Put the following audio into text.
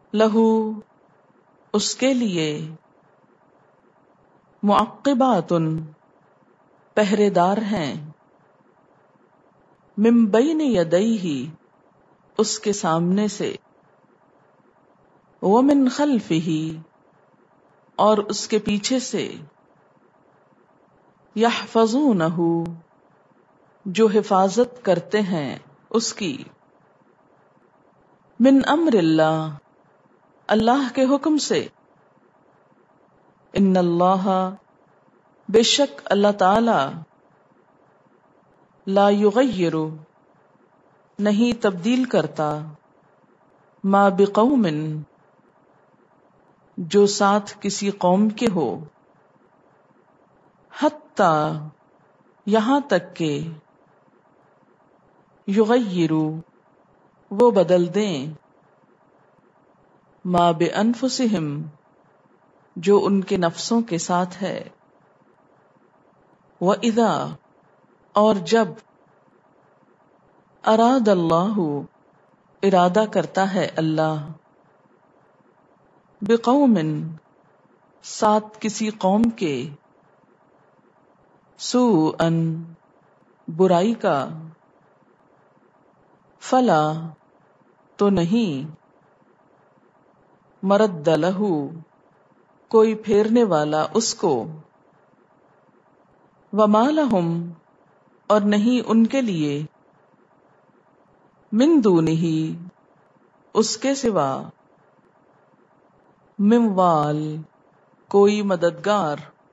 لہو اس کے لیے، معقبات پہرے دار ہیں، من بین یدیہ اس کے سامنے سے، ومن خلفہ اور اس کے پیچھے سے، یحفظونہ جو حفاظت کرتے ہیں اس کی، من امر اللہ اللہ کے حکم سے، ان اللہ بے شک اللہ تعالی، لا یغیر نہیں تبدیل کرتا، ما بقوم جو ساتھ کسی قوم کے ہو، حتی یہاں تک کہ، یغیروا وہ بدل دیں، ما بانفسہم جو ان کے نفسوں کے ساتھ ہے، وَإِذَا اور جب، اراد اللہ ارادہ کرتا ہے اللہ، بقوم ساتھ کسی قوم کے، سوءا برائی کا، فلا تو نہیں، مرد لہ کوئی پھیرنے والا اس کو، وما لہم اور نہیں ان کے لیے، من دونہ اس کے سوا، من وال کوئی مددگار،